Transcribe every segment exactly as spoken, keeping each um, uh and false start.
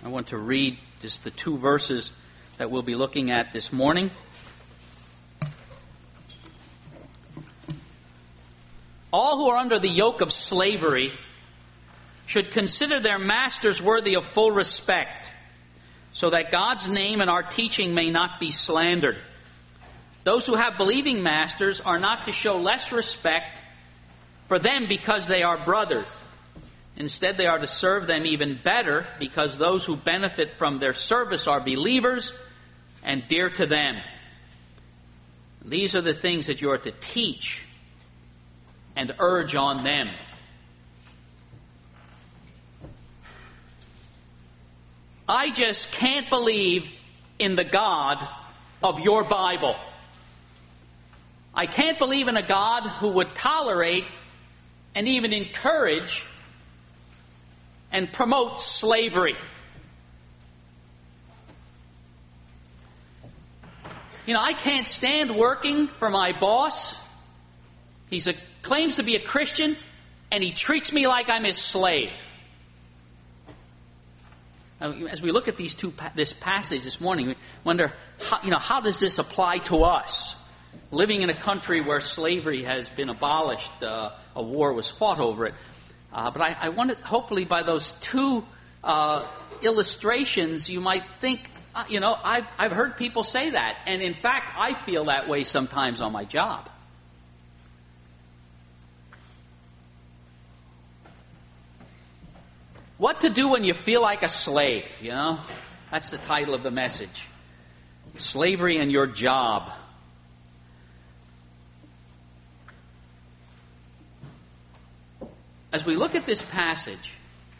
I want to read just the two verses that we'll be looking at this morning. All who are under the yoke of slavery should consider their masters worthy of full respect, so that God's name and our teaching may not be slandered. Those who have believing masters are not to show less respect for them because they are brothers. Instead, they are to serve them even better, because those who benefit from their service are believers and dear to them. These are the things that you are to teach and urge on them. I just can't believe in the God of your Bible. I can't believe in a God who would tolerate and even encourage and promote slavery. You know, I can't stand working for my boss. He claims to be a Christian, and he treats me like I'm his slave. As we look at these two, this passage this morning, we wonder, how, you know, how does this apply to us? Living in a country where slavery has been abolished, uh, a war was fought over it. Uh, but I, I wanted, hopefully by those two uh, illustrations, you might think, uh, you know, I've, I've heard people say that. And in fact, I feel that way sometimes on my job. What to do when you feel like a slave, you know? That's the title of the message. Slavery and your job. As we look at this passage,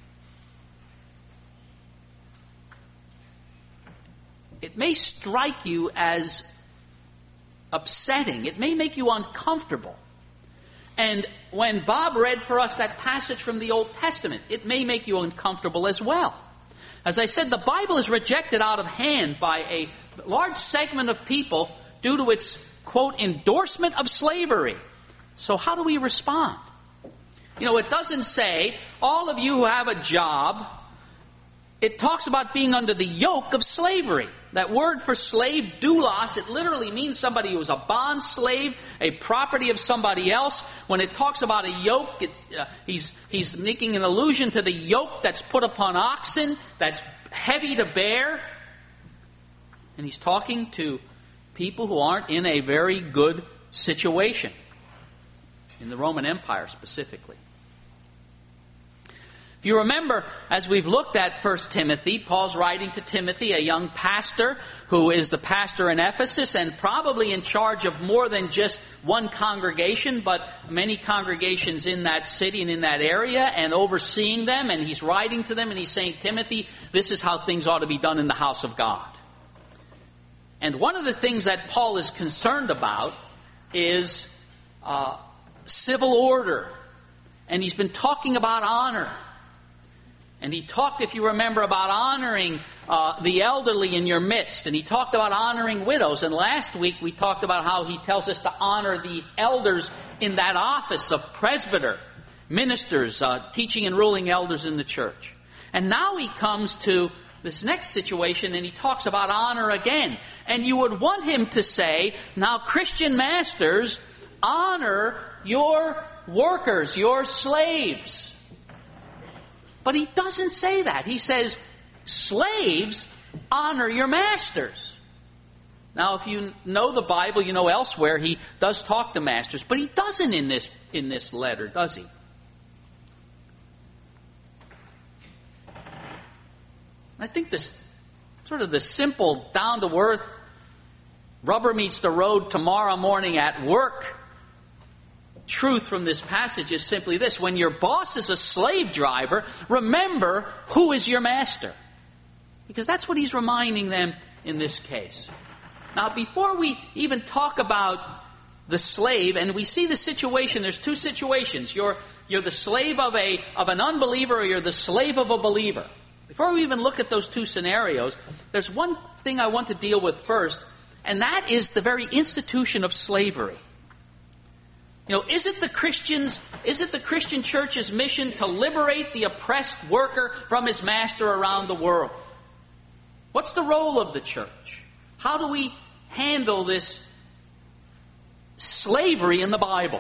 it may strike you as upsetting. It may make you uncomfortable. And when Bob read for us that passage from the Old Testament, it may make you uncomfortable as well. As I said, the Bible is rejected out of hand by a large segment of people due to its, quote, endorsement of slavery. So how do we respond? You know, it doesn't say, all of you who have a job, it talks about being under the yoke of slavery. That word for slave, doulos, it literally means somebody who is a bond slave, a property of somebody else. When it talks about a yoke, it, uh, he's, he's making an allusion to the yoke that's put upon oxen, that's heavy to bear. And he's talking to people who aren't in a very good situation, in the Roman Empire specifically. If you remember, as we've looked at First Timothy, Paul's writing to Timothy, a young pastor who is the pastor in Ephesus and probably in charge of more than just one congregation, but many congregations in that city and in that area, and overseeing them. And he's writing to them and he's saying, Timothy, this is how things ought to be done in the house of God. And one of the things that Paul is concerned about is uh, civil order. And he's been talking about honor. And he talked, if you remember, about honoring uh, the elderly in your midst. And he talked about honoring widows. And last week we talked about how he tells us to honor the elders in that office of presbyter, ministers, uh, teaching and ruling elders in the church. And now he comes to this next situation and he talks about honor again. And you would want him to say, now Christian masters, honor your workers, your slaves. But he doesn't say that. He says, slaves, honor your masters. Now, if you know the Bible, you know elsewhere he does talk to masters, but he doesn't in this, in this letter, does he? I think this sort of the simple, down-to-earth, rubber meets the road tomorrow morning at work truth from this passage is simply this. When your boss is a slave driver, remember who is your master. Because that's what he's reminding them in this case. Now, before we even talk about the slave, and we see the situation, there's two situations. You're, you're the slave of, a, of an unbeliever, or you're the slave of a believer. Before we even look at those two scenarios, there's one thing I want to deal with first, and that is the very institution of slavery. You know, is it the Christians, is it the Christian church's mission to liberate the oppressed worker from his master around the world? What's the role of the church? How do we handle this slavery in the Bible?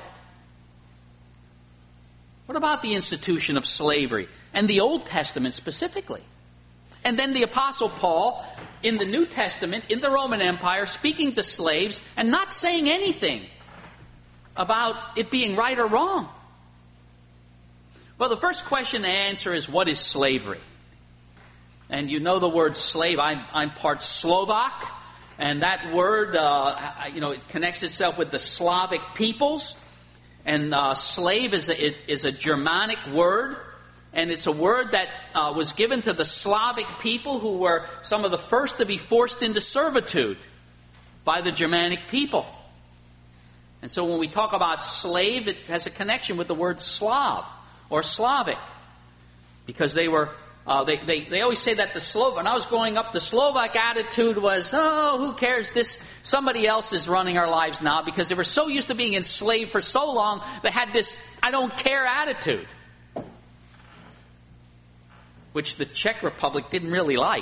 What about the institution of slavery and the Old Testament specifically? And then the Apostle Paul in the New Testament, in the Roman Empire, speaking to slaves and not saying anything about it being right or wrong. Well, the first question to answer is, what is slavery? And you know the word slave. I'm, I'm part Slovak, and that word, uh, you know, it connects itself with the Slavic peoples. And uh, slave is a, it, is a Germanic word, and it's a word that uh, was given to the Slavic people who were some of the first to be forced into servitude by the Germanic people. And so when we talk about slave, it has a connection with the word Slav or Slavic, because they were, uh, they, they, they always say that the Slovak, when I was growing up, the Slovak attitude was, oh, who cares, this, somebody else is running our lives now, because they were so used to being enslaved for so long, they had this I don't care attitude, which the Czech Republic didn't really like.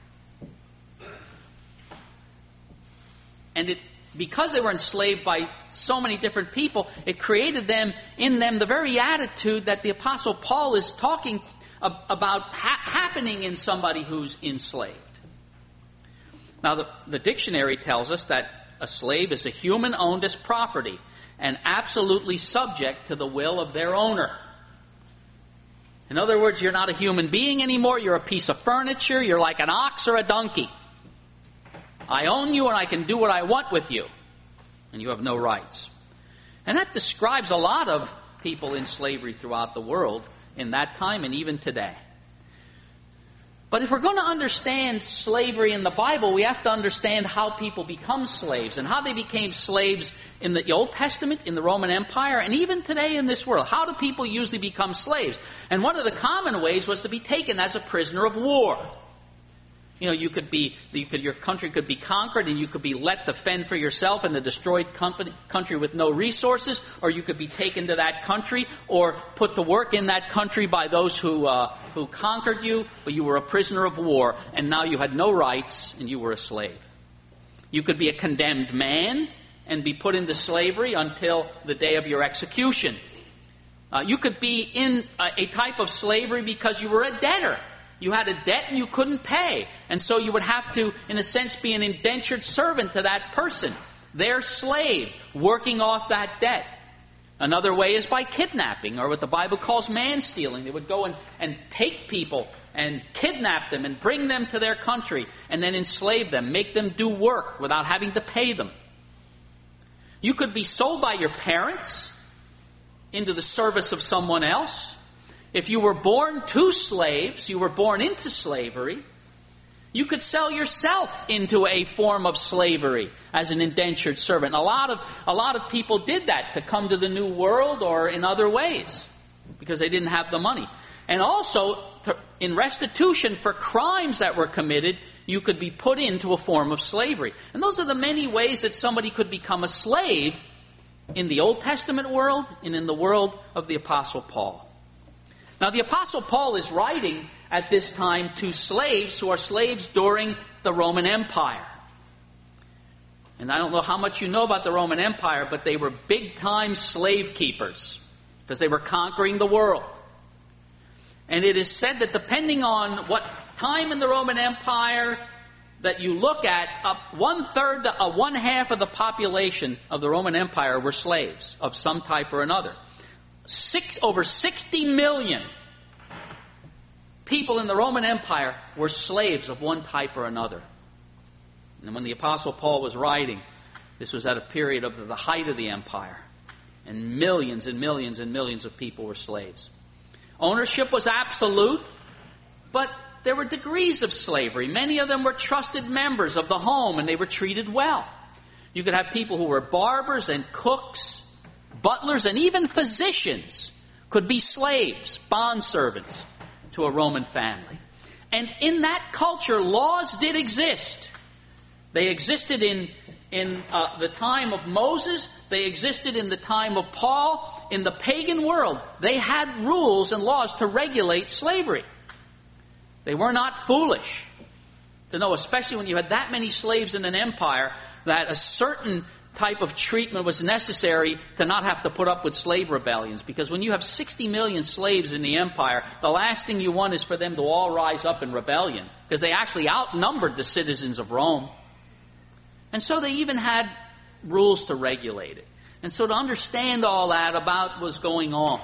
And it, because they were enslaved by so many different people, it created them in them the very attitude that the Apostle Paul is talking about ha- happening in somebody who's enslaved. Now, the, the dictionary tells us that a slave is a human owned as property and absolutely subject to the will of their owner. In other words, you're not a human being anymore. You're a piece of furniture. You're like an ox or a donkey. I own you and I can do what I want with you. And you have no rights. And that describes a lot of people in slavery throughout the world in that time and even today. But if we're going to understand slavery in the Bible, we have to understand how people become slaves and how they became slaves in the Old Testament, in the Roman Empire, and even today in this world. How do people usually become slaves? And one of the common ways was to be taken as a prisoner of war. You know, you could be, you could, your country could be conquered and you could be let to fend for yourself in the destroyed company, country with no resources, or you could be taken to that country or put to work in that country by those who, uh, who conquered you, but you were a prisoner of war and now you had no rights and you were a slave. You could be a condemned man and be put into slavery until the day of your execution. Uh, you could be in a, a type of slavery because you were a debtor. You had a debt and you couldn't pay. And so you would have to, in a sense, be an indentured servant to that person, their slave, working off that debt. Another way is by kidnapping, or what the Bible calls man-stealing. They would go and, and take people and kidnap them and bring them to their country and then enslave them, make them do work without having to pay them. You could be sold by your parents into the service of someone else. If you were born to slaves, you were born into slavery, you could sell yourself into a form of slavery as an indentured servant. A lot of, a lot of people did that to come to the New World or in other ways because they didn't have the money. And also, to, in restitution for crimes that were committed, you could be put into a form of slavery. And those are the many ways that somebody could become a slave in the Old Testament world and in the world of the Apostle Paul. Now, the Apostle Paul is writing at this time to slaves who are slaves during the Roman Empire. And I don't know how much you know about the Roman Empire, but they were big-time slave keepers because they were conquering the world. And it is said that depending on what time in the Roman Empire that you look at, up one-third to uh, one-half of the population of the Roman Empire were slaves of some type or another. Six, over sixty million people in the Roman Empire were slaves of one type or another. And when the Apostle Paul was writing, this was at a period of the height of the empire. And millions and millions and millions of people were slaves. Ownership was absolute, but there were degrees of slavery. Many of them were trusted members of the home, and they were treated well. You could have people who were barbers and cooks, butlers, and even physicians could be slaves, bondservants to a Roman family. And in that culture, laws did exist. They existed in, in uh, the time of Moses. They existed in the time of Paul. In the pagan world, they had rules and laws to regulate slavery. They were not foolish. To know, especially when you had that many slaves in an empire, that a certain type of treatment was necessary to not have to put up with slave rebellions. Because when you have sixty million slaves in the empire, the last thing you want is for them to all rise up in rebellion, because they actually outnumbered the citizens of Rome. And so they even had rules to regulate it. And so to understand all that about what was going on.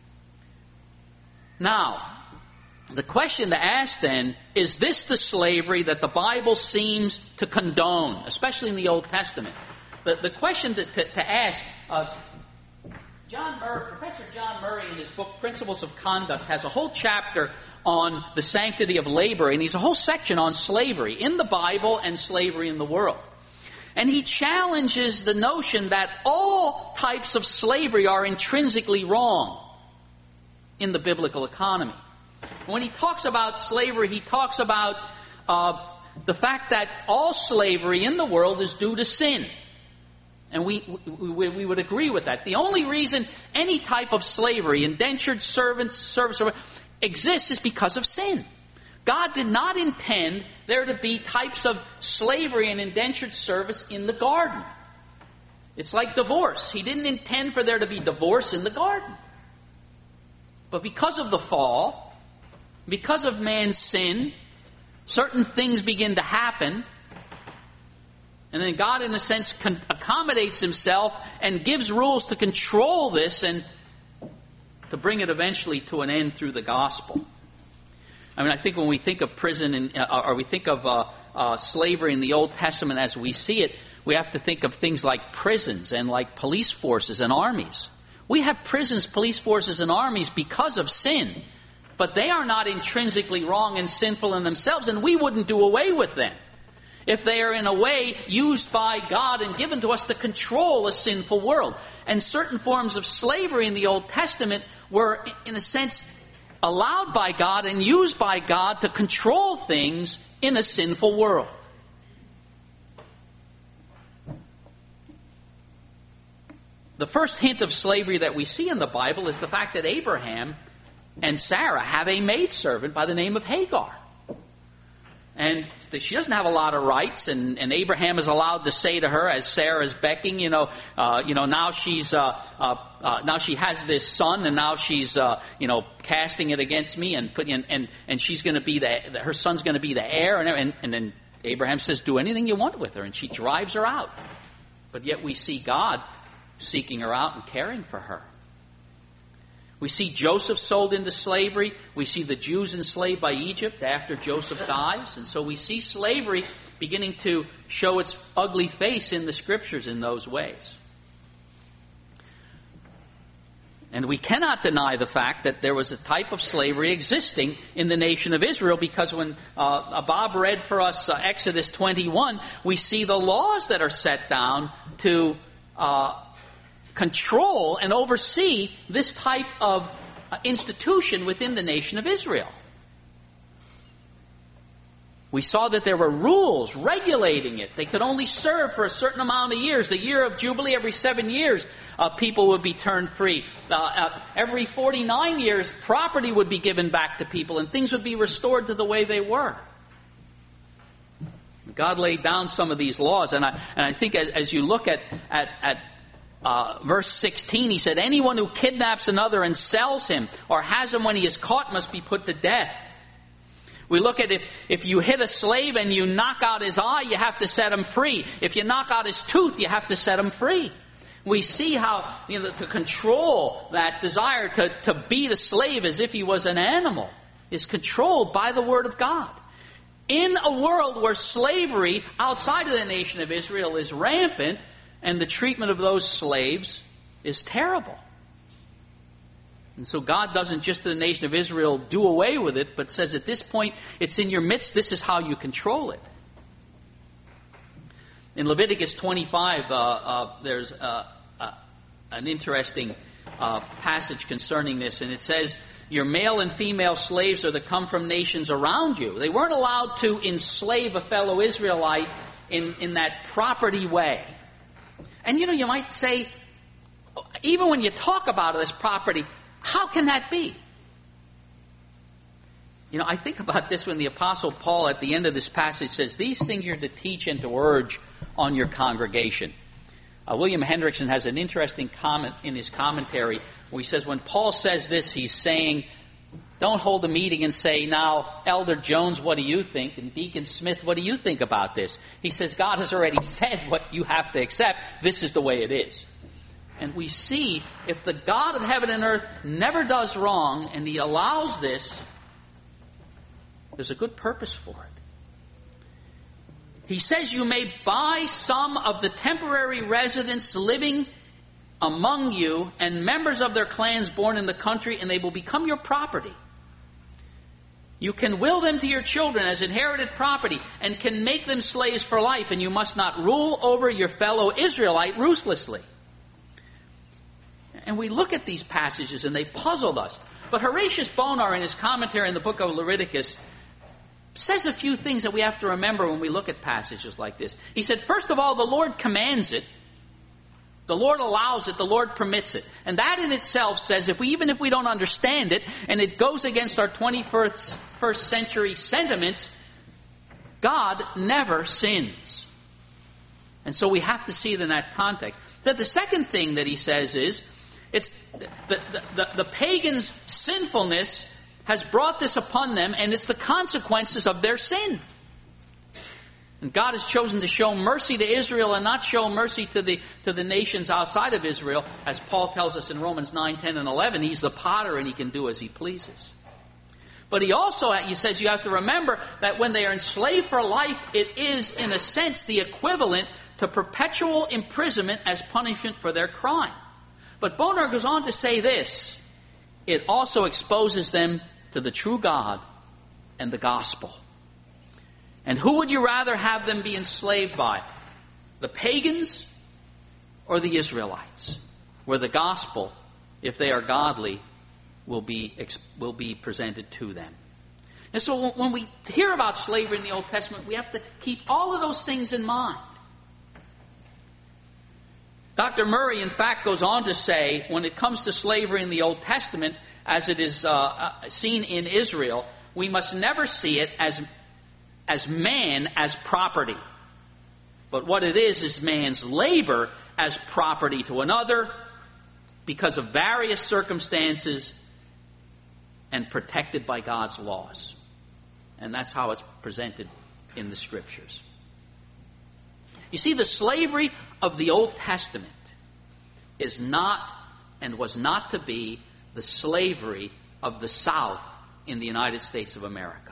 Now, the question to ask then, is this the slavery that the Bible seems to condone, especially in the Old Testament? The, the question to, to, to ask, uh, John Murray, Professor John Murray in his book Principles of Conduct has a whole chapter on the sanctity of labor, and he's a whole section on slavery in the Bible and slavery in the world. And he challenges the notion that all types of slavery are intrinsically wrong in the biblical economy. When he talks about slavery, he talks about uh, the fact that all slavery in the world is due to sin. And we, we we would agree with that. The only reason any type of slavery, indentured servants, service, exists is because of sin. God did not intend there to be types of slavery and indentured service in the garden. It's like divorce. He didn't intend for there to be divorce in the garden. But because of the fall, because of man's sin, certain things begin to happen. And then God, in a sense, con- accommodates himself and gives rules to control this and to bring it eventually to an end through the gospel. I mean, I think when we think of prison and, uh, or we think of uh, uh, slavery in the Old Testament as we see it, we have to think of things like prisons and like police forces and armies. We have prisons, police forces, and armies because of sin. But they are not intrinsically wrong and sinful in themselves, and we wouldn't do away with them if they are in a way used by God and given to us to control a sinful world. And certain forms of slavery in the Old Testament were, in a sense, allowed by God and used by God to control things in a sinful world. The first hint of slavery that we see in the Bible is the fact that Abraham and Sarah have a maidservant by the name of Hagar. And she doesn't have a lot of rights, and, and Abraham is allowed to say to her, as Sarah is becking, you know, uh, you know, now she's, uh, uh, uh, now she has this son, and now she's, uh, you know, casting it against me, and putting, and, and and she's going to be the, her son's going to be the heir, and, and and then Abraham says, do anything you want with her, and she drives her out. But yet we see God seeking her out and caring for her. We see Joseph sold into slavery. We see the Jews enslaved by Egypt after Joseph dies. And so we see slavery beginning to show its ugly face in the Scriptures in those ways. And we cannot deny the fact that there was a type of slavery existing in the nation of Israel, because when uh, Bob read for us uh, Exodus twenty-one, we see the laws that are set down to uh, control and oversee this type of uh, institution within the nation of Israel. We saw that there were rules regulating it. They could only serve for a certain amount of years. The year of Jubilee, every seven years, uh, people would be turned free. Uh, uh, every forty-nine years, property would be given back to people, and things would be restored to the way they were. God laid down some of these laws, and I and I think as, as you look at at, at Uh, verse sixteen, he said, anyone who kidnaps another and sells him or has him when he is caught must be put to death. We look at if, if you hit a slave and you knock out his eye, you have to set him free. If you knock out his tooth, you have to set him free. We see how, you know, to control that desire to, to beat a slave as if he was an animal is controlled by the Word of God. In a world where slavery outside of the nation of Israel is rampant, and the treatment of those slaves is terrible. And so God doesn't just to the nation of Israel do away with it, but says at this point, it's in your midst, this is how you control it. In Leviticus twenty-five, uh, uh, there's uh, uh, an interesting uh, passage concerning this, and it says, your male and female slaves are to come from nations around you. They weren't allowed to enslave a fellow Israelite in, in that property way. And, you know, you might say, even when you talk about this property, how can that be? You know, I think about this when the Apostle Paul at the end of this passage says, these things you're to teach and to urge on your congregation. Uh, William Hendrickson has an interesting comment in his commentary where he says when Paul says this, he's saying, don't hold a meeting and say, now, Elder Jones, what do you think? And Deacon Smith, what do you think about this? He says, God has already said what you have to accept. This is the way it is. And we see if the God of heaven and earth never does wrong and He allows this, there's a good purpose for it. He says you may buy some of the temporary residents living among you and members of their clans born in the country, and they will become your property. You can will them to your children as inherited property and can make them slaves for life, and you must not rule over your fellow Israelite ruthlessly. And we look at these passages and they puzzled us. But Horatius Bonar, in his commentary in the book of Leviticus, says a few things that we have to remember when we look at passages like this. He said, first of all, the Lord commands it. The Lord allows it. The Lord permits it. And that in itself says, if we, even if we don't understand it, and it goes against our twenty-first first century sentiments, God never sins. And so we have to see it in that context. Then the second thing that he says is, it's the, the, the, the pagans' sinfulness has brought this upon them, and it's the consequences of their sin. And God has chosen to show mercy to Israel and not show mercy to the to the nations outside of Israel. As Paul tells us in Romans nine, ten, and eleven, He's the potter and He can do as He pleases. But He also, He says, you have to remember that when they are enslaved for life, it is, in a sense, the equivalent to perpetual imprisonment as punishment for their crime. But Bonar goes on to say this, it also exposes them to the true God and the gospel. And who would you rather have them be enslaved by? The pagans or the Israelites? Where the gospel, if they are godly, will be, will be presented to them. And so when we hear about slavery in the Old Testament, we have to keep all of those things in mind. Doctor Murray, in fact, goes on to say, when it comes to slavery in the Old Testament, as it is uh, seen in Israel, we must never see it as, as man as property. But what it is, is man's labor as property to another because of various circumstances and protected by God's laws. And that's how it's presented in the Scriptures. You see, the slavery of the Old Testament is not and was not to be the slavery of the South in the United States of America.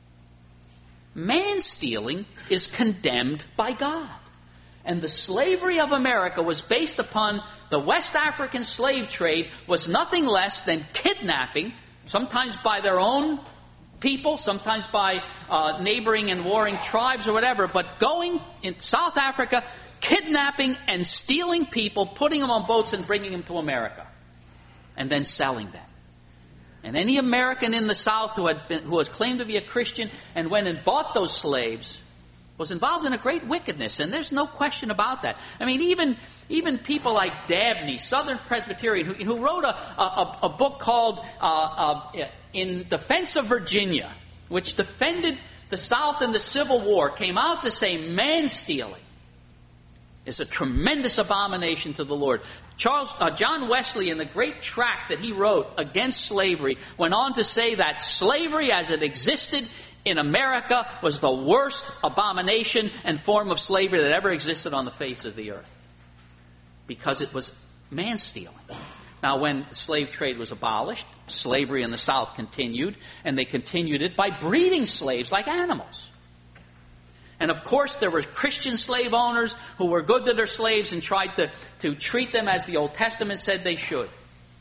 Man-stealing is condemned by God. And the slavery of America was based upon the West African slave trade was nothing less than kidnapping, sometimes by their own people, sometimes by uh, neighboring and warring tribes or whatever, but going in South Africa, kidnapping and stealing people, putting them on boats and bringing them to America, and then selling them. And any American in the South who had been, who was claimed to be a Christian and went and bought those slaves was involved in a great wickedness, and there's no question about that. I mean, even even people like Dabney, Southern Presbyterian, who, who wrote a, a, a book called uh, uh, In Defense of Virginia, which defended the South in the Civil War, came out to say man-stealing is a tremendous abomination to the Lord. Charles uh, John Wesley, in the great tract that he wrote against slavery, went on to say that slavery as it existed in America was the worst abomination and form of slavery that ever existed on the face of the earth, because it was man-stealing. Now, when the slave trade was abolished, slavery in the South continued, and they continued it by breeding slaves like animals. And of course, there were Christian slave owners who were good to their slaves and tried to, to treat them as the Old Testament said they should.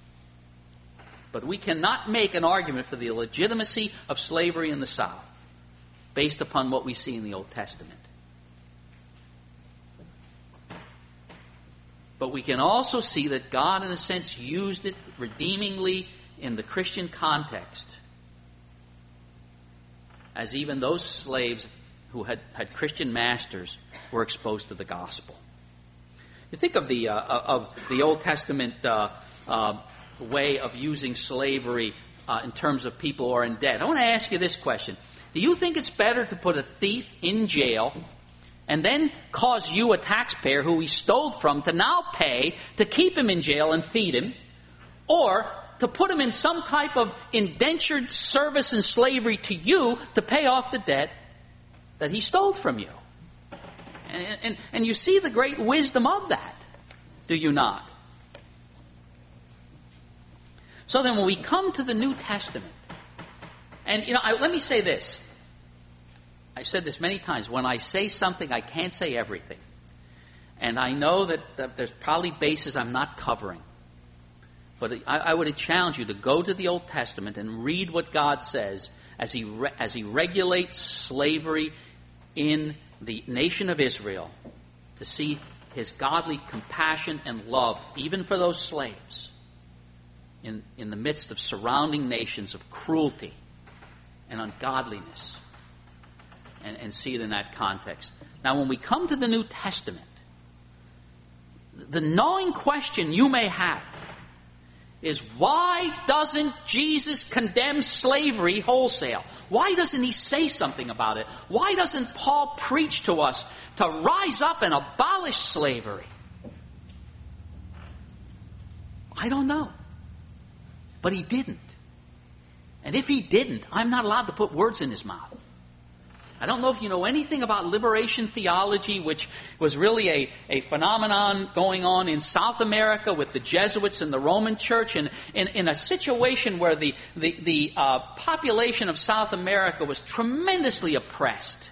But we cannot make an argument for the legitimacy of slavery in the South based upon what we see in the Old Testament. But we can also see that God, in a sense, used it redeemingly in the Christian context, as even those slaves who had, had Christian masters were exposed to the gospel. You think of the uh, of the Old Testament uh, uh, way of using slavery uh, in terms of people who are in debt. I want to ask you this question. Do you think it's better to put a thief in jail and then cause you, a taxpayer who he stole from, to now pay to keep him in jail and feed him, or to put him in some type of indentured service and slavery to you to pay off the debt that he stole from you? And, and, and you see the great wisdom of that, do you not? So then when we come to the New Testament, and you know, I, let me say this. I've said this many times. When I say something, I can't say everything. And I know that, that there's probably bases I'm not covering. But I, I would challenge you to go to the Old Testament and read what God says as he, re, as he regulates slavery in the nation of Israel, to see his godly compassion and love, even for those slaves, in, in the midst of surrounding nations of cruelty and ungodliness, and, and see it in that context. Now, when we come to the New Testament, the gnawing question you may have is, why doesn't Jesus condemn slavery wholesale? Why doesn't he say something about it? Why doesn't Paul preach to us to rise up and abolish slavery? I don't know. But he didn't. And if he didn't, I'm not allowed to put words in his mouth. I don't know if you know anything about liberation theology, which was really a, a phenomenon going on in South America with the Jesuits and the Roman Church, and in, in a situation where the, the, the uh, population of South America was tremendously oppressed,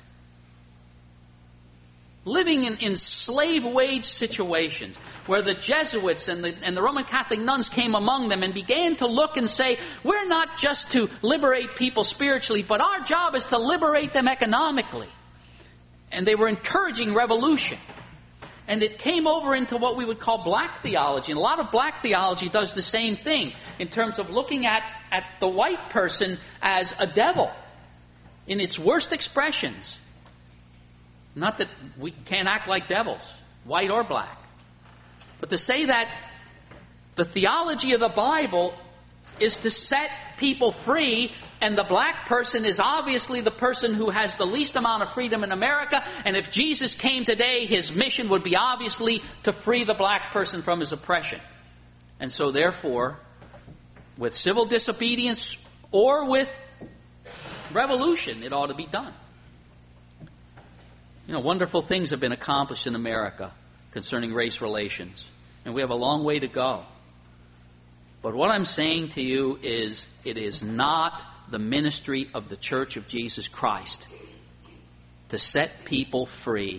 living in, in slave-wage situations, where the Jesuits and the, and the Roman Catholic nuns came among them and began to look and say, we're not just to liberate people spiritually, but our job is to liberate them economically. And they were encouraging revolution. And it came over into what we would call black theology. And a lot of black theology does the same thing in terms of looking at, at the white person as a devil in its worst expressions. Not that we can't act like devils, white or black. But to say that the theology of the Bible is to set people free, and the black person is obviously the person who has the least amount of freedom in America, and if Jesus came today, his mission would be obviously to free the black person from his oppression. And so therefore, with civil disobedience or with revolution, it ought to be done. You know, wonderful things have been accomplished in America concerning race relations, and we have a long way to go. But what I'm saying to you is, it is not the ministry of the Church of Jesus Christ to set people free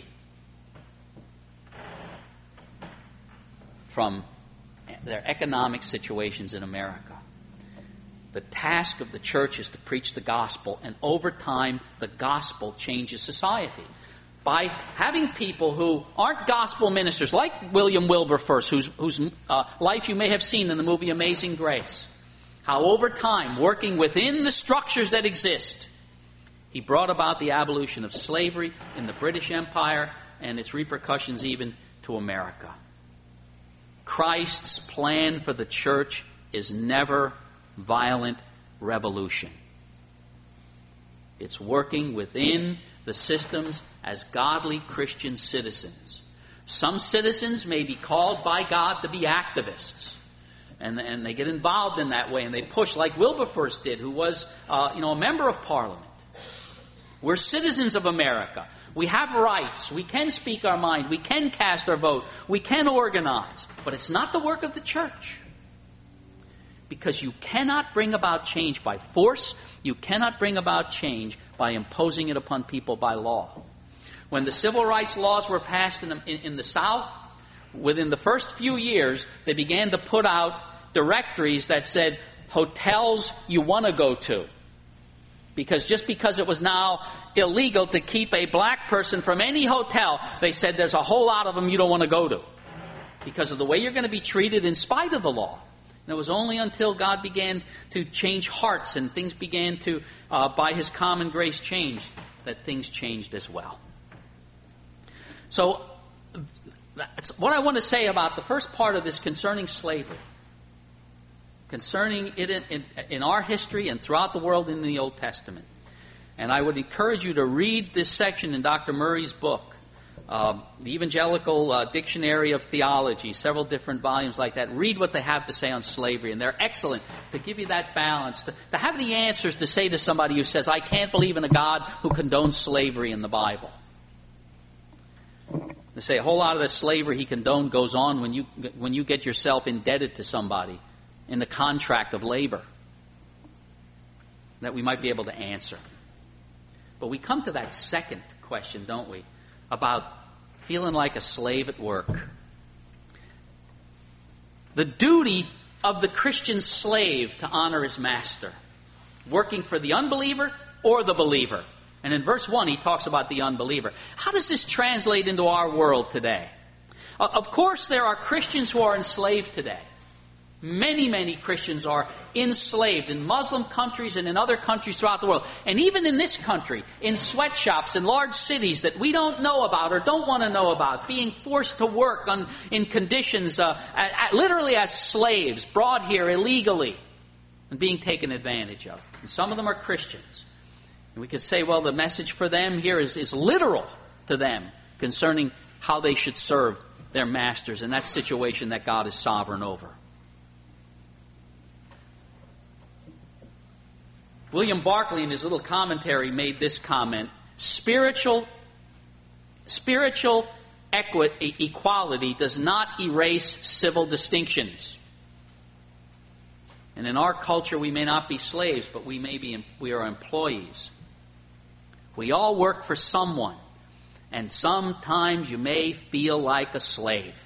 from their economic situations in America. The task of the church is to preach the gospel, and over time, the gospel changes society. By having people who aren't gospel ministers, like William Wilberforce, whose, whose uh, life you may have seen in the movie Amazing Grace, how over time, working within the structures that exist, he brought about the abolition of slavery in the British Empire and its repercussions even to America. Christ's plan for the church is never violent revolution. It's working within the systems as godly Christian citizens. Some citizens may be called by God to be activists, and, and they get involved in that way, and they push like Wilberforce did, who was uh, you know, a member of Parliament. We're citizens of America. We have rights. We can speak our mind. We can cast our vote. We can organize. But it's not the work of the church. Because you cannot bring about change by force. You cannot bring about change by imposing it upon people by law. When the civil rights laws were passed in the, in, in the South, within the first few years, they began to put out directories that said, hotels you want to go to. Because just because it was now illegal to keep a black person from any hotel, they said there's a whole lot of them you don't want to go to, because of the way you're going to be treated in spite of the law. And it was only until God began to change hearts and things began to, uh, by His common grace, change, that things changed as well. So that's what I want to say about the first part of this concerning slavery. concerning it in, in, in our history and throughout the world in the Old Testament. And I would encourage you to read this section in Doctor Murray's book, uh, the Evangelical uh, Dictionary of Theology, several different volumes like that. Read what they have to say on slavery, and they're excellent to give you that balance, to, to have the answers to say to somebody who says, I can't believe in a God who condones slavery in the Bible. They say a whole lot of the slavery he condoned goes on when you when you get yourself indebted to somebody in the contract of labor, that we might be able to answer. But we come to that second question, don't we, about feeling like a slave at work. The duty of the Christian slave to honor his master, working for the unbeliever or the believer. And in verse one, he talks about the unbeliever. How does this translate into our world today? Of course, there are Christians who are enslaved today. Many, many Christians are enslaved in Muslim countries and in other countries throughout the world. And even in this country, in sweatshops in large cities that we don't know about or don't want to know about, being forced to work on, in conditions uh, at, literally as slaves, brought here illegally and being taken advantage of. And some of them are Christians. And we could say, well, the message for them here is, is literal to them concerning how they should serve their masters in that situation that God is sovereign over. William Barclay, in his little commentary, made this comment: Spiritual, spiritual equi- equality does not erase civil distinctions. And in our culture, we may not be slaves, but we may be we are employees. We all work for someone, and sometimes you may feel like a slave.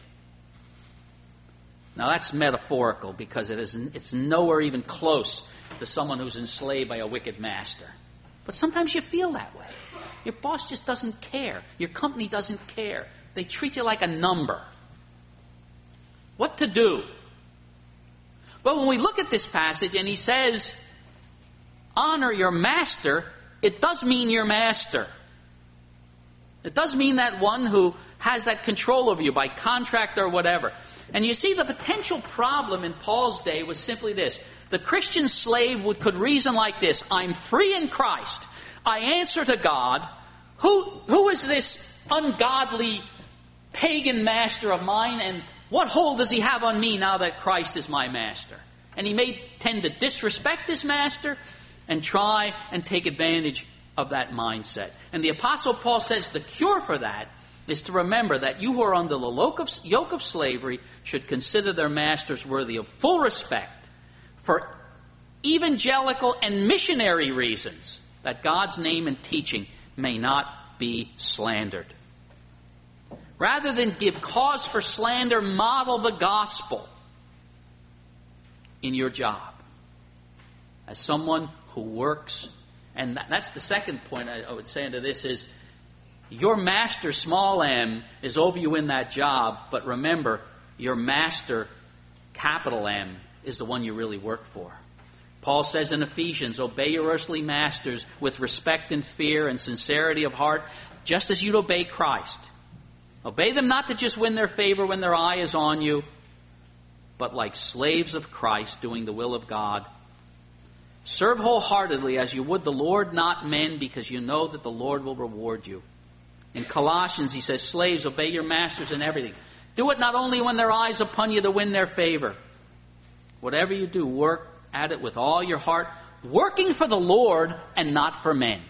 Now that's metaphorical because it is it's nowhere even close to someone who's enslaved by a wicked master. But sometimes you feel that way. Your boss just doesn't care. Your company doesn't care. They treat you like a number. What to do? But when we look at this passage and he says, honor your master, it does mean your master. It does mean that one who has that control over you by contract or whatever. And you see, the potential problem in Paul's day was simply this. The Christian slave would, could reason like this: I'm free in Christ. I answer to God. Who, who is this ungodly pagan master of mine, and what hold does he have on me now that Christ is my master? And he may tend to disrespect his master and try and take advantage of that mindset. And the Apostle Paul says the cure for that is to remember that you who are under the yoke of slavery should consider their masters worthy of full respect for evangelical and missionary reasons, that God's name and teaching may not be slandered. Rather than give cause for slander, model the gospel in your job as someone who works. And that's the second point I would say into this is, your master, small m, is over you in that job, but remember, your master, capital M, is the one you really work for. Paul says in Ephesians, obey your earthly masters with respect and fear and sincerity of heart, just as you'd obey Christ. Obey them not to just win their favor when their eye is on you, but like slaves of Christ, doing the will of God. Serve wholeheartedly as you would the Lord, not men, because you know that the Lord will reward you. In Colossians, he says, slaves, obey your masters in everything. Do it not only when their eyes upon you to win their favor. Whatever you do, work at it with all your heart, working for the Lord and not for men.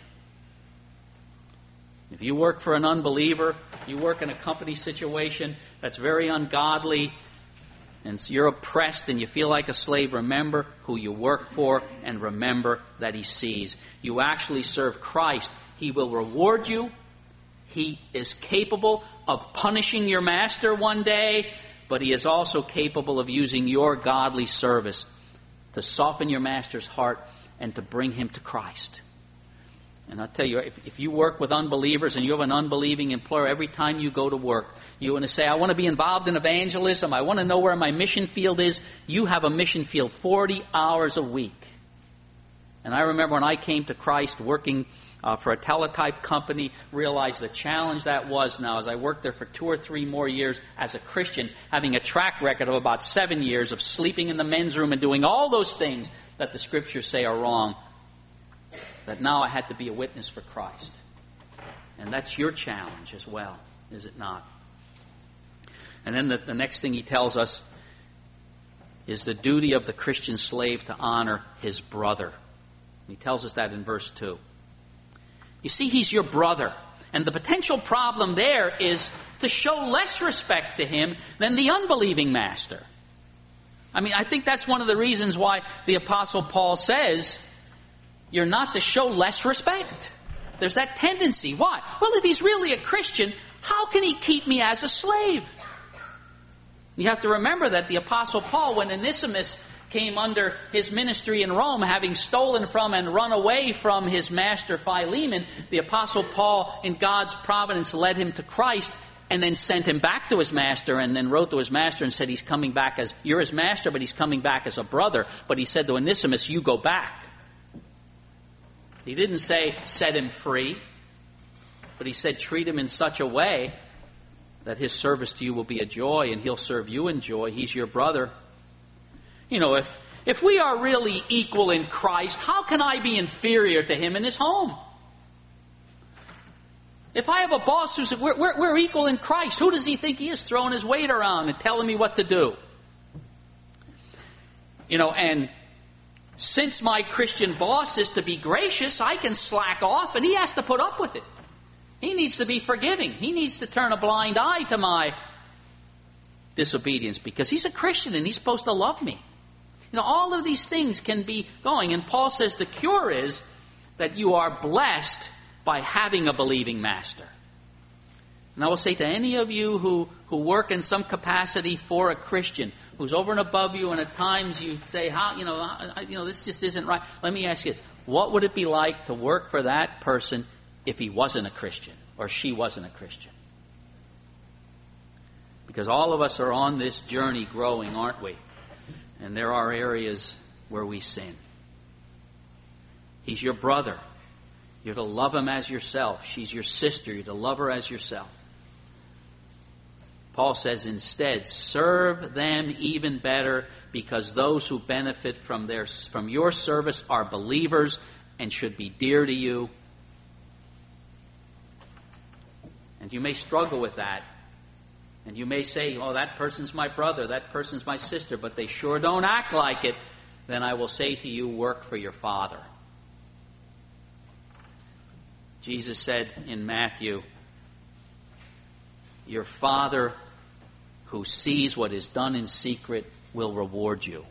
If you work for an unbeliever, you work in a company situation that's very ungodly, and you're oppressed and you feel like a slave, remember who you work for and remember that he sees. You actually serve Christ. He will reward you. He is capable of punishing your master one day, but he is also capable of using your godly service to soften your master's heart and to bring him to Christ. And I'll tell you, if, if you work with unbelievers and you have an unbelieving employer, every time you go to work, you want to say, I want to be involved in evangelism, I want to know where my mission field is. You have a mission field forty hours a week. And I remember when I came to Christ working uh, for a teletype company, realized the challenge that was. Now, as I worked there for two or three more years as a Christian, having a track record of about seven years of sleeping in the men's room and doing all those things that the Scriptures say are wrong, that now I had to be a witness for Christ. And that's your challenge as well, is it not? And then the, the next thing he tells us is the duty of the Christian slave to honor his brother. He tells us that in verse two. You see, he's your brother. And the potential problem there is to show less respect to him than the unbelieving master. I mean, I think that's one of the reasons why the Apostle Paul says you're not to show less respect. There's that tendency. Why? Well, if he's really a Christian, how can he keep me as a slave? You have to remember that the Apostle Paul, when Onesimus came under his ministry in Rome, having stolen from and run away from his master Philemon, the Apostle Paul, in God's providence, led him to Christ and then sent him back to his master, and then wrote to his master and said he's coming back as, you're his master, but he's coming back as a brother. But he said to Onesimus, you go back. He didn't say set him free, but he said treat him in such a way that his service to you will be a joy and he'll serve you in joy. He's your brother. You know, if if we are really equal in Christ, how can I be inferior to him in his home? If I have a boss who says, we're, we're, we're equal in Christ, who does he think he is, throwing his weight around and telling me what to do? You know, and since my Christian boss is to be gracious, I can slack off and he has to put up with it. He needs to be forgiving. He needs to turn a blind eye to my disobedience because he's a Christian and he's supposed to love me. You know, all of these things can be going. And Paul says the cure is that you are blessed by having a believing master. And I will say to any of you who, who work in some capacity for a Christian, who's over and above you, and at times you say, "How you know, I, you know, this just isn't right." Let me ask you this: what would it be like to work for that person if he wasn't a Christian or she wasn't a Christian? Because all of us are on this journey growing, aren't we? And there are areas where we sin. He's your brother. You're to love him as yourself. She's your sister. You're to love her as yourself. Paul says instead, serve them even better, because those who benefit from their from your service are believers and should be dear to you. And you may struggle with that. And you may say, oh, that person's my brother, that person's my sister, but they sure don't act like it. Then I will say to you, work for your Father. Jesus said in Matthew, your Father who sees what is done in secret will reward you.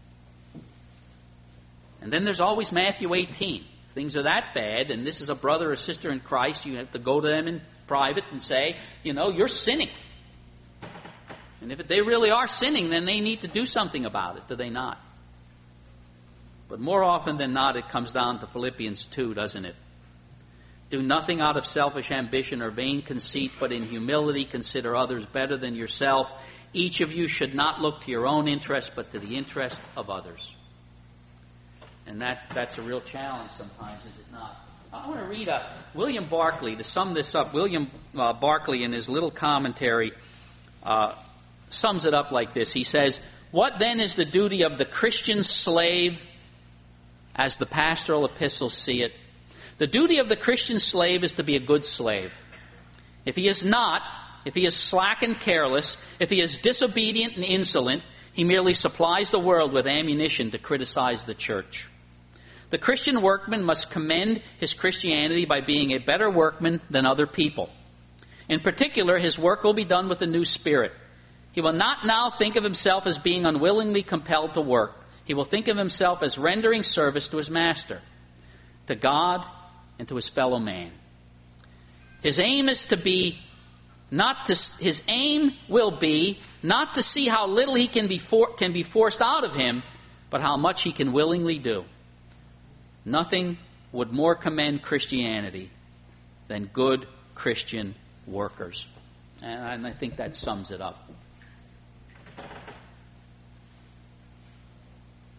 And then there's always Matthew eighteen. If things are that bad, and this is a brother or sister in Christ, you have to go to them in private and say, you know, you're sinning. And if they really are sinning, then they need to do something about it, do they not? But more often than not, it comes down to Philippians two, doesn't it? Do nothing out of selfish ambition or vain conceit, but in humility consider others better than yourself. Each of you should not look to your own interest, but to the interest of others. And that, that's a real challenge sometimes, is it not? I want to read a, William Barclay, to sum this up. William uh, Barclay, in his little commentary, uh, sums it up like this. He says, what then is the duty of the Christian slave as the pastoral epistles see it? The duty of the Christian slave is to be a good slave. If he is not, if he is slack and careless, if he is disobedient and insolent, he merely supplies the world with ammunition to criticize the church. The Christian workman must commend his Christianity by being a better workman than other people. In particular, his work will be done with a new spirit. He will not now think of himself as being unwillingly compelled to work. He will think of himself as rendering service to his master, to God, and to his fellow man. His aim is to be not to, his aim will be not to see how little he can be for, can be forced out of him, but how much he can willingly do. Nothing would more commend Christianity than good Christian workers. And I think that sums it up.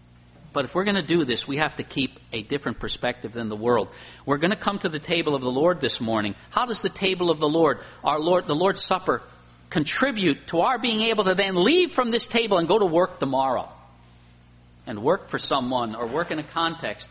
But if we're going to do this, we have to keep a different perspective than the world. We're going to come to the table of the Lord this morning. How does the table of the Lord, our Lord, the Lord's Supper, contribute to our being able to then leave from this table and go to work tomorrow and work for someone or work in a context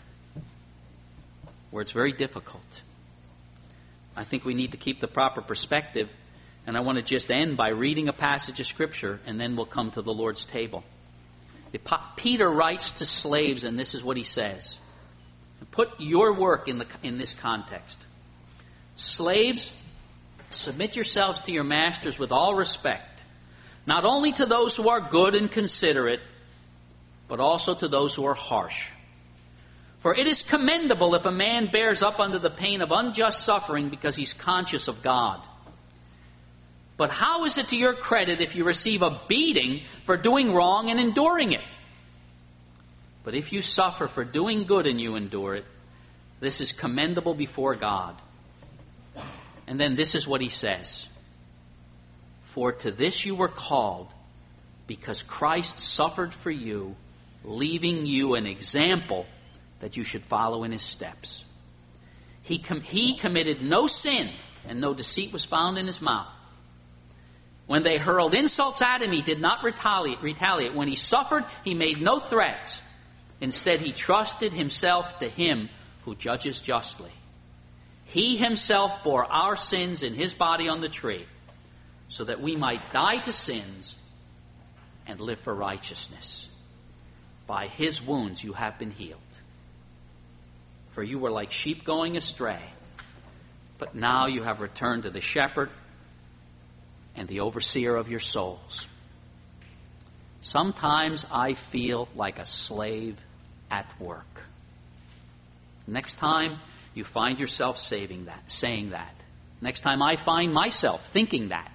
where it's very difficult? I think we need to keep the proper perspective, and I want to just end by reading a passage of Scripture, and then we'll come to the Lord's table. Peter writes to slaves, and this is what he says. Put your work in the in this context. Slaves, submit yourselves to your masters with all respect, not only to those who are good and considerate, but also to those who are harsh. For it is commendable if a man bears up under the pain of unjust suffering because he's conscious of God. But how is it to your credit if you receive a beating for doing wrong and enduring it? But if you suffer for doing good and you endure it, this is commendable before God. And then this is what he says. For to this you were called, because Christ suffered for you, leaving you an example that you should follow in his steps. He, com- he committed no sin, and no deceit was found in his mouth. When they hurled insults at him, he did not retaliate. retaliate. When he suffered, he made no threats. Instead, he trusted himself to him who judges justly. He himself bore our sins in his body on the tree, so that we might die to sins and live for righteousness. By his wounds you have been healed. For you were like sheep going astray, but now you have returned to the shepherd and the overseer of your souls. Sometimes I feel like a slave at work. Next time you find yourself saying that, saying that. Next time I find myself thinking that,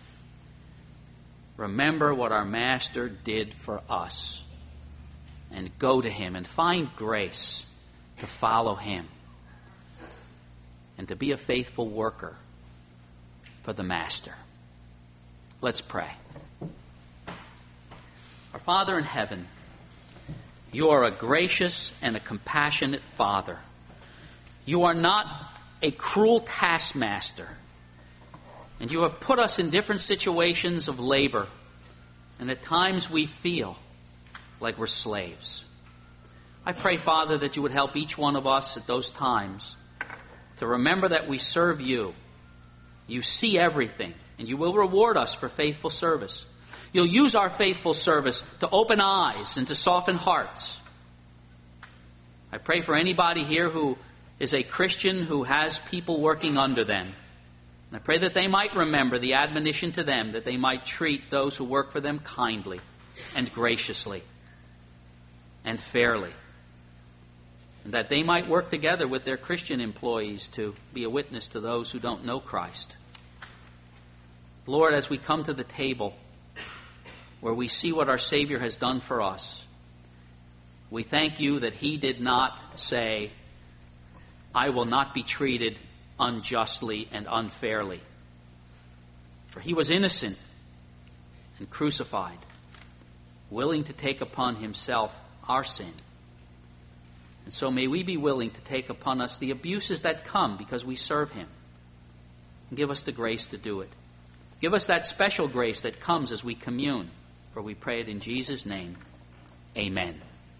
remember what our Master did for us, and go to him and find grace to follow him and to be a faithful worker for the Master. Let's pray. Our Father in heaven, you are a gracious and a compassionate Father. You are not a cruel taskmaster. And you have put us in different situations of labor. And at times we feel like we're slaves. I pray, Father, that you would help each one of us at those times to remember that we serve you. You see everything, and you will reward us for faithful service. You'll use our faithful service to open eyes and to soften hearts. I pray for anybody here who is a Christian who has people working under them. And I pray that they might remember the admonition to them that they might treat those who work for them kindly and graciously and fairly. And that they might work together with their Christian employees to be a witness to those who don't know Christ. Lord, as we come to the table where we see what our Savior has done for us, we thank you that he did not say, I will not be treated unjustly and unfairly. For he was innocent and crucified, willing to take upon himself our sin. And so may we be willing to take upon us the abuses that come because we serve him. And give us the grace to do it. Give us that special grace that comes as we commune. For we pray it in Jesus' name. Amen.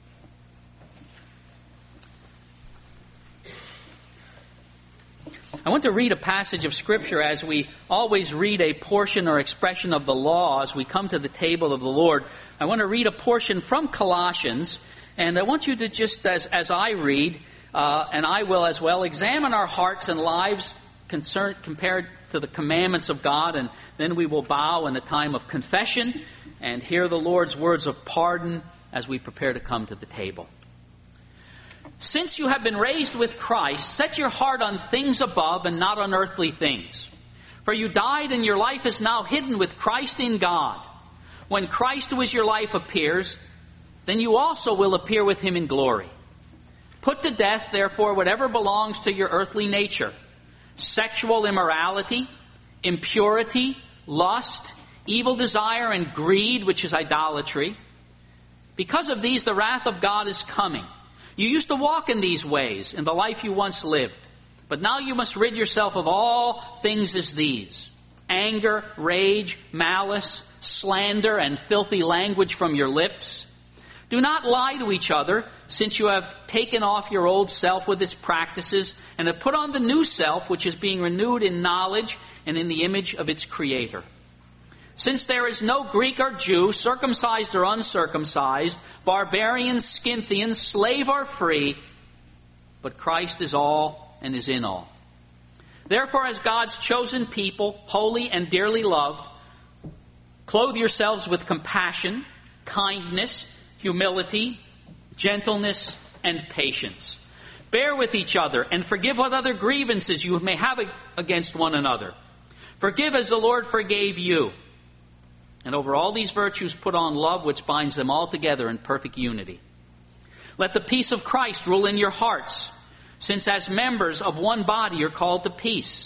I want to read a passage of Scripture as we always read a portion or expression of the law as we come to the table of the Lord. I want to read a portion from Colossians, and I want you to just, as, as I read, uh, and I will as well, examine our hearts and lives concern, compared to the commandments of God, and then we will bow in the time of confession and hear the Lord's words of pardon as we prepare to come to the table. Since you have been raised with Christ, set your heart on things above and not on earthly things. For you died, and your life is now hidden with Christ in God. When Christ, who is your life, appears, then you also will appear with him in glory. Put to death, therefore, whatever belongs to your earthly nature: sexual immorality, impurity, lust, evil desire, and greed, which is idolatry. Because of these, the wrath of God is coming. You used to walk in these ways in the life you once lived. But now you must rid yourself of all things as these: anger, rage, malice, slander, and filthy language from your lips. Do not lie to each other, since you have taken off your old self with its practices, and have put on the new self, which is being renewed in knowledge and in the image of its Creator. Since there is no Greek or Jew, circumcised or uncircumcised, barbarian, Scythian, slave or free, but Christ is all and is in all. Therefore, as God's chosen people, holy and dearly loved, clothe yourselves with compassion, kindness, humility, gentleness, and patience. Bear with each other and forgive what other grievances you may have against one another. Forgive as the Lord forgave you. And over all these virtues put on love, which binds them all together in perfect unity. Let the peace of Christ rule in your hearts, since as members of one body you're called to peace.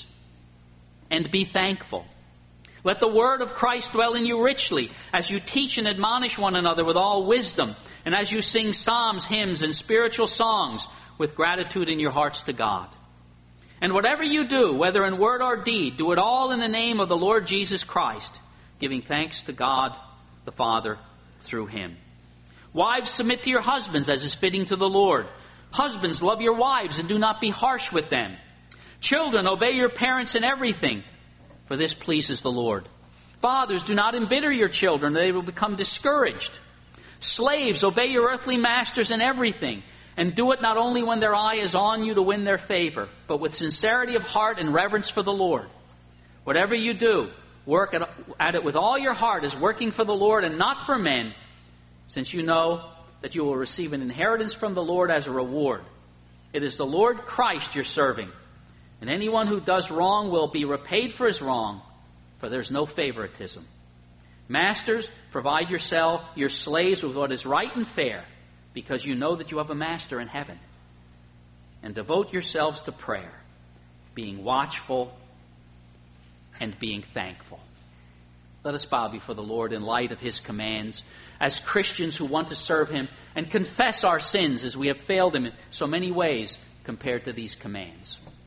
And be thankful. Let the word of Christ dwell in you richly, as you teach and admonish one another with all wisdom, and as you sing psalms, hymns, and spiritual songs with gratitude in your hearts to God. And whatever you do, whether in word or deed, do it all in the name of the Lord Jesus Christ, giving thanks to God the Father through Him. Wives, submit to your husbands as is fitting to the Lord. Husbands, love your wives and do not be harsh with them. Children, obey your parents in everything, for this pleases the Lord. Fathers, do not embitter your children, they will become discouraged. Slaves, obey your earthly masters in everything, and do it not only when their eye is on you to win their favor, but with sincerity of heart and reverence for the Lord. Whatever you do, work at, at it with all your heart as working for the Lord and not for men, since you know that you will receive an inheritance from the Lord as a reward. It is the Lord Christ you're serving, and anyone who does wrong will be repaid for his wrong, for there's no favoritism. Masters, provide yourself, your slaves with what is right and fair, because you know that you have a master in heaven. And devote yourselves to prayer, being watchful and being thankful. Let us bow before the Lord in light of His commands, as Christians who want to serve Him and confess our sins as we have failed Him in so many ways compared to these commands.